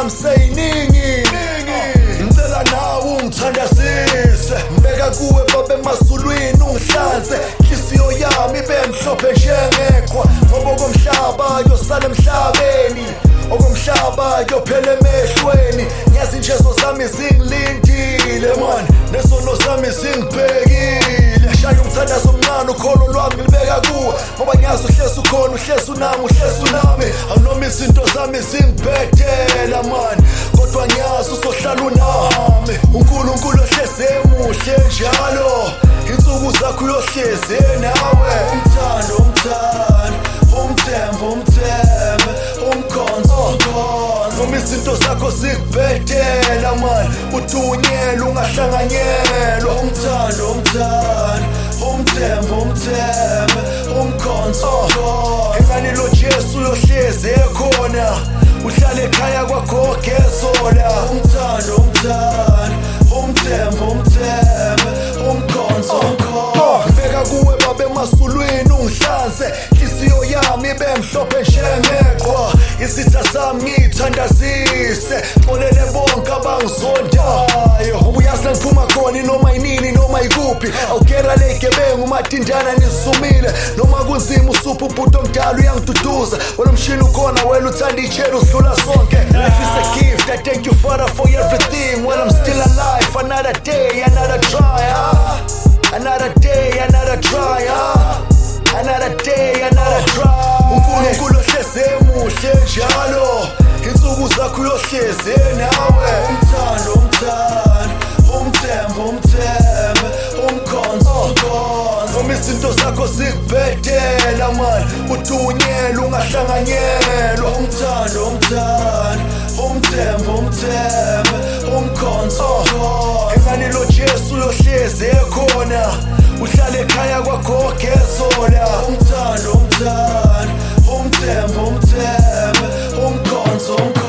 sami seyiningi. Ngicela nawe ungithandazise, ngibeka kuwe babe emazulwini ungihlanze. Inhliziyo yami ibe mhlophe njengeqhwa, ngoba okomhlaba yosala emhlabeni, okomhlaba yophela emehlweni. Ngiyazi injezo zami zingilindile man, nesono zami zingibhekile. Shaya umthandazo omncane ukholo lwami ngilibeka kuwe, ngoba ngiyazi uhlezi ukhona, uhlezi unami, uhlezi unami. Anoma izinto zami zingibhedela man, kodwa ngiyazi uzohlala unami. UNkulunkulu ohlezi emuhle njalo, insuku zakho uyohlezi nawe. Umthando, umthando, umthembe, umthembe, umkhonzo, umkhonzo. Noma izinto zakho zikubhedela man, uthunyelwe ungahlanganyelwa. Umthando, umthando, umthembe, umthembe, umkhonzo, umkhonzo. Ingani lo Jesu uyohlezi ekhona, uhlale ekhaya kwakho gezola. Umthando, umthando, umthembe, umthembe, umkhonzo, umkhonzo. Ngibeka kuwe babe emasulwini ungihlanze, inhliziyo yami ibe mhlophe njengeqhwa. Izitha zami ngiyithandazise, xolele bonke abangizondayo. Uyazi la ngiphuma khona inoma yinini noma yikuphi, awugera ley'gebengu umatindana nizumile. Noma kunzima usupha ubhuti omdala uyangiduduza, wena mshini ukhona wena uthanda iy'tshelo udlula sonke. Life is a gift, I thank you Father for everything. While I'm still alive, another day, another try, another day, another try, another day, another try. UNkulunkulu ohlezi emuhle njalo, insuku zakho uyohlezi nawe. Umthando, umthando, umthembe, umthembe, umkhonzo, umkhonzo. Noma izinto zakho zikubhedela man, uthunyelwe ungahlanganyelwa. Umthando, umthando, umthembe, umthembe, umkhonzo, umkhonzo. Ingani lo Jesu uyohlezi ekhona, uhlale ekhaya kwakho gezola. Umthando, umthando, umthembe, umthembe, umkhonzo, umkhonzo.